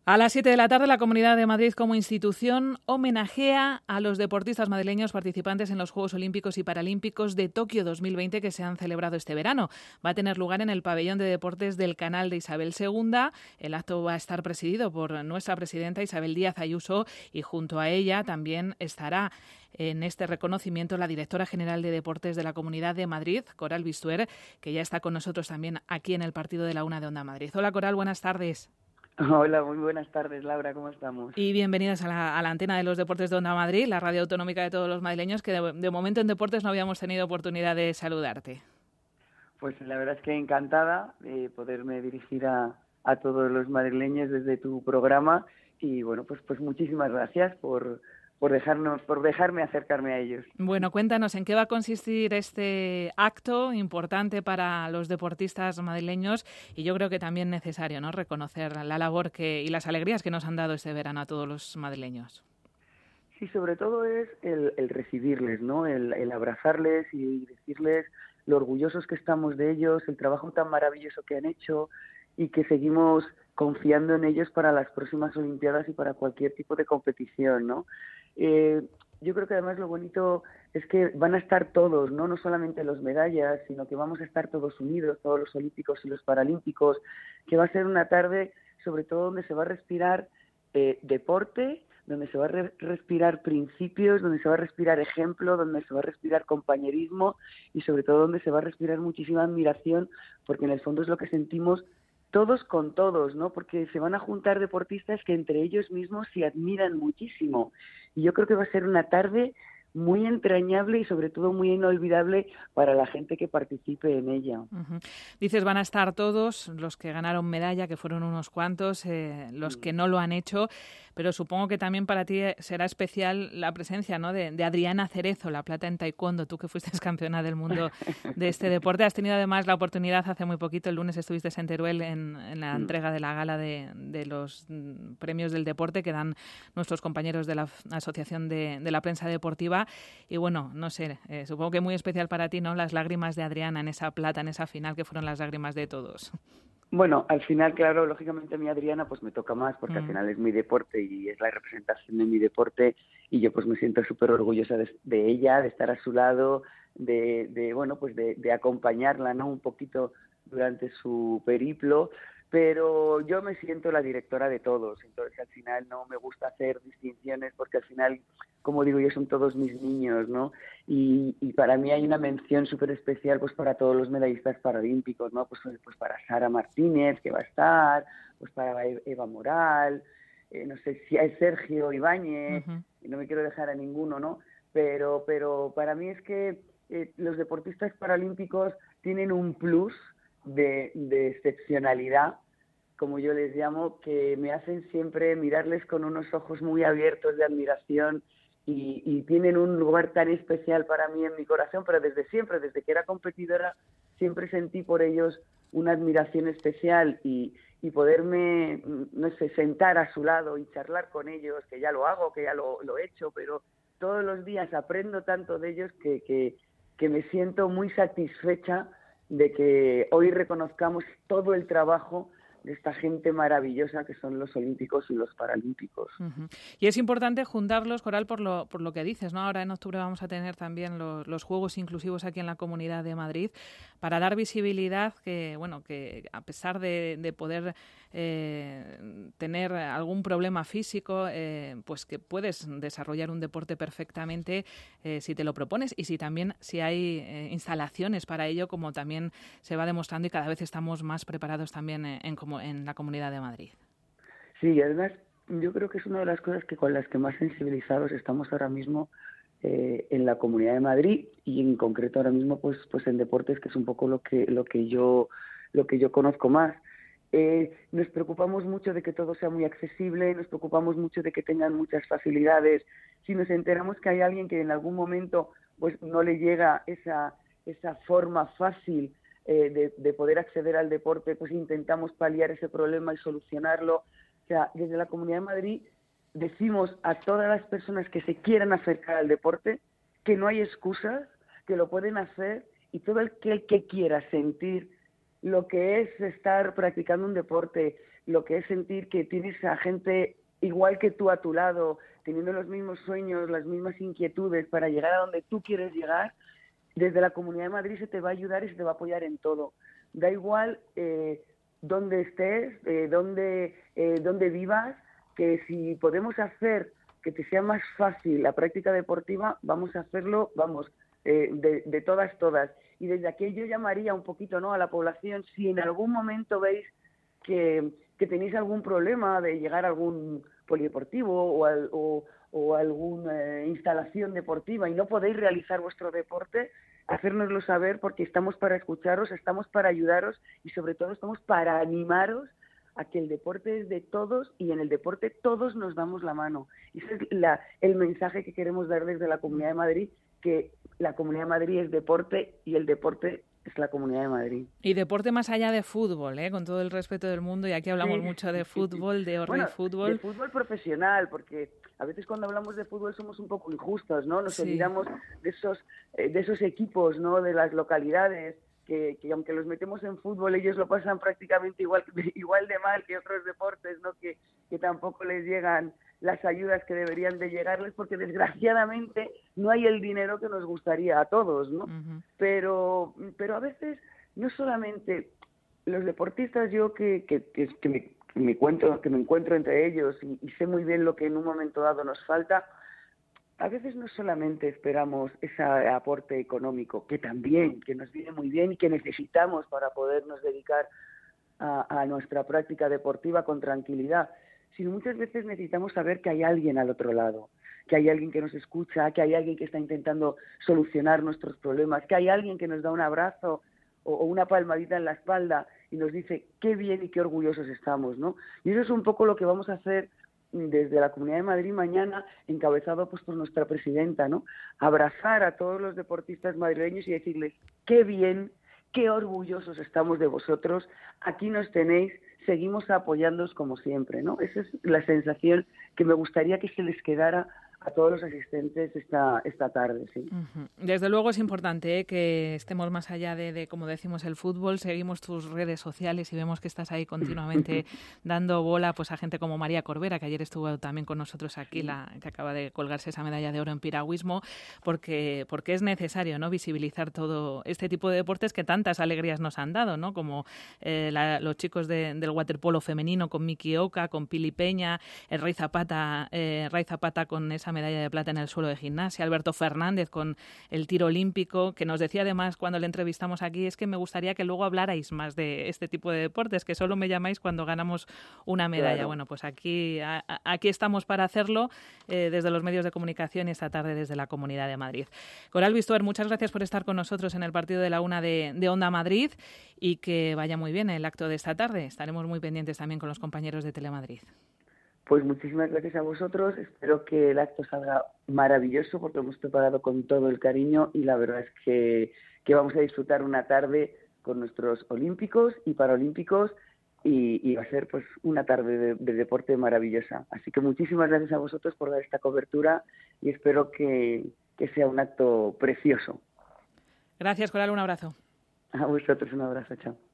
A las 7 de la tarde, la Comunidad de Madrid como institución homenajea a los deportistas madrileños participantes en los Juegos Olímpicos y Paralímpicos de Tokio 2020 que se han celebrado este verano. Va a tener lugar en el Pabellón de Deportes del Canal de Isabel II. El acto va a estar presidido por nuestra presidenta Isabel Díaz Ayuso y junto a ella también estará en este reconocimiento la directora general de Deportes de la Comunidad de Madrid, Coral Bistuer, que ya está con nosotros también aquí en el partido de la Una de Onda Madrid. Hola Coral, buenas tardes. Hola, muy buenas tardes, Laura, ¿cómo estamos? Y bienvenidas a la antena de los deportes de Onda Madrid, la radio autonómica de todos los madrileños, que de momento en deportes no habíamos tenido oportunidad de saludarte. Pues la verdad es que encantada de poderme dirigir a todos los madrileños desde tu programa y bueno, pues muchísimas gracias por dejarme acercarme a ellos. Bueno, cuéntanos en qué va a consistir este acto importante para los deportistas madrileños y yo creo que también necesario, ¿no?, reconocer la labor y las alegrías que nos han dado este verano a todos los madrileños. Sí, sobre todo es el recibirles, ¿no? El abrazarles y decirles lo orgullosos que estamos de ellos, el trabajo tan maravilloso que han hecho y que seguimos confiando en ellos para las próximas Olimpiadas y para cualquier tipo de competición, ¿no? Yo creo que además lo bonito es que van a estar todos, no solamente los medallas, sino que vamos a estar todos unidos, todos los olímpicos y los paralímpicos, que va a ser una tarde sobre todo donde se va a respirar deporte, donde se va a respirar principios, donde se va a respirar ejemplo, donde se va a respirar compañerismo y sobre todo donde se va a respirar muchísima admiración, porque en el fondo es lo que sentimos todos con todos, ¿no? Porque se van a juntar deportistas que entre ellos mismos se admiran muchísimo. Y yo creo que va a ser una tarde muy entrañable y sobre todo muy inolvidable para la gente que participe en ella. Uh-huh. Dices, van a estar todos los que ganaron medalla, que fueron unos cuantos, los que no lo han hecho, pero supongo que también para ti será especial la presencia, ¿no?, de Adriana Cerezo, la plata en taekwondo, tú que fuiste campeona del mundo de este deporte. Has tenido además la oportunidad hace muy poquito, el lunes estuviste en Teruel en la entrega de la gala de los premios del deporte que dan nuestros compañeros de la Asociación de la Prensa Deportiva. Y bueno, no sé, supongo que muy especial para ti, ¿no?, las lágrimas de Adriana en esa plata, en esa final, que fueron las lágrimas de todos. Bueno, al final, claro, lógicamente a mí Adriana pues me toca más porque al final es mi deporte y es la representación de mi deporte y yo pues me siento súper orgullosa de ella, de estar a su lado, de acompañarla, ¿no?, un poquito durante su periplo, pero yo me siento la directora de todos, entonces al final no me gusta hacer distinciones porque al final, como digo yo, son todos mis niños, ¿no? Y para mí hay una mención súper especial pues para todos los medallistas paralímpicos, ¿no? Pues para Sara Martínez, que va a estar, pues para Eva Moral, no sé si hay Sergio Ibáñez, y no me quiero dejar a ninguno, ¿no? Pero para mí es que los deportistas paralímpicos tienen un plus de excepcionalidad, como yo les llamo, que me hacen siempre mirarles con unos ojos muy abiertos de admiración y tienen un lugar tan especial para mí en mi corazón, pero desde siempre, desde que era competidora, siempre sentí por ellos una admiración especial y poderme, no sé, sentar a su lado y charlar con ellos, que ya lo hago, que ya lo he hecho, pero todos los días aprendo tanto de ellos que me siento muy satisfecha de que hoy reconozcamos todo el trabajo de esta gente maravillosa que son los olímpicos y los paralímpicos. Uh-huh. Y es importante juntarlos, Coral, por lo que dices, ¿no? Ahora en octubre vamos a tener también los Juegos Inclusivos aquí en la Comunidad de Madrid para dar visibilidad que a pesar de poder tener algún problema físico, pues que puedes desarrollar un deporte perfectamente si te lo propones y si hay instalaciones para ello, como también se va demostrando y cada vez estamos más preparados también en la Comunidad de Madrid. Sí, y además yo creo que es una de las cosas que con las que más sensibilizados estamos ahora mismo en la Comunidad de Madrid y en concreto ahora mismo pues en deportes, que es un poco lo que yo conozco más. Nos preocupamos mucho de que todo sea muy accesible, nos preocupamos mucho de que tengan muchas facilidades. Si nos enteramos que hay alguien que en algún momento pues no le llega esa forma fácil de poder acceder al deporte, pues intentamos paliar ese problema y solucionarlo. O sea, desde la Comunidad de Madrid decimos a todas las personas que se quieran acercar al deporte que no hay excusas, que lo pueden hacer y todo el que quiera sentir lo que es estar practicando un deporte, lo que es sentir que tienes a gente igual que tú a tu lado, teniendo los mismos sueños, las mismas inquietudes para llegar a donde tú quieres llegar. Desde la Comunidad de Madrid se te va a ayudar y se te va a apoyar en todo. Da igual dónde estés, dónde vivas, que si podemos hacer que te sea más fácil la práctica deportiva, vamos a hacerlo, de todas. Y desde aquí yo llamaría un poquito, ¿no?, a la población, si en algún momento veis que tenéis algún problema de llegar a algún polideportivo o alguna instalación deportiva y no podéis realizar vuestro deporte, hacérnoslo saber, porque estamos para escucharos, estamos para ayudaros y sobre todo estamos para animaros a que el deporte es de todos y en el deporte todos nos damos la mano. Y ese es el mensaje que queremos dar desde la Comunidad de Madrid, que la Comunidad de Madrid es deporte y el deporte es la Comunidad de Madrid. Y deporte más allá de fútbol, con todo el respeto del mundo, y aquí hablamos mucho de fútbol, de fútbol. De fútbol profesional, porque a veces cuando hablamos de fútbol somos un poco injustos, ¿no? Nos olvidamos de esos equipos, ¿no?, de las localidades, que aunque los metemos en fútbol, ellos lo pasan prácticamente igual de mal que otros deportes, ¿no?, que tampoco les llegan las ayudas que deberían de llegarles, porque desgraciadamente no hay el dinero que nos gustaría a todos, ¿no? Uh-huh. Pero a veces no solamente los deportistas, yo que me encuentro entre ellos y sé muy bien lo que en un momento dado nos falta, a veces no solamente esperamos ese aporte económico, que también, que nos viene muy bien y que necesitamos para podernos dedicar a nuestra práctica deportiva con tranquilidad, sino muchas veces necesitamos saber que hay alguien al otro lado, que hay alguien que nos escucha, que hay alguien que está intentando solucionar nuestros problemas, que hay alguien que nos da un abrazo o una palmadita en la espalda y nos dice qué bien y qué orgullosos estamos, ¿no? Y eso es un poco lo que vamos a hacer desde la Comunidad de Madrid mañana, encabezado pues por nuestra presidenta, ¿no? Abrazar a todos los deportistas madrileños y decirles qué bien, qué orgullosos estamos de vosotros, aquí nos tenéis, seguimos apoyándoos como siempre, ¿no? Esa es la sensación que me gustaría que se les quedara a todos los asistentes esta tarde, sí. Uh-huh. Desde luego es importante que estemos más allá de, como decimos, el fútbol. Seguimos tus redes sociales y vemos que estás ahí continuamente dando bola pues a gente como María Corbera, que ayer estuvo también con nosotros aquí, que acaba de colgarse esa medalla de oro en piragüismo, porque es necesario, ¿no?, visibilizar todo este tipo de deportes que tantas alegrías nos han dado, ¿no?, como los chicos del waterpolo femenino con Miki Oka, con Pili Peña, Ray Zapata con esa medalla de plata en el suelo de gimnasia, Alberto Fernández con el tiro olímpico, que nos decía además cuando le entrevistamos aquí, es que me gustaría que luego hablarais más de este tipo de deportes, que solo me llamáis cuando ganamos una medalla. Claro. Bueno, pues aquí estamos para hacerlo desde los medios de comunicación y esta tarde desde la Comunidad de Madrid. Coral Bistuer, muchas gracias por estar con nosotros en el partido de la una de Onda Madrid y que vaya muy bien el acto de esta tarde. Estaremos muy pendientes también con los compañeros de Telemadrid. Pues muchísimas gracias a vosotros, espero que el acto salga maravilloso porque lo hemos preparado con todo el cariño y la verdad es que vamos a disfrutar una tarde con nuestros olímpicos y paralímpicos y va a ser pues una tarde de deporte maravillosa. Así que muchísimas gracias a vosotros por dar esta cobertura y espero que sea un acto precioso. Gracias, Coral, un abrazo. A vosotros un abrazo, chao.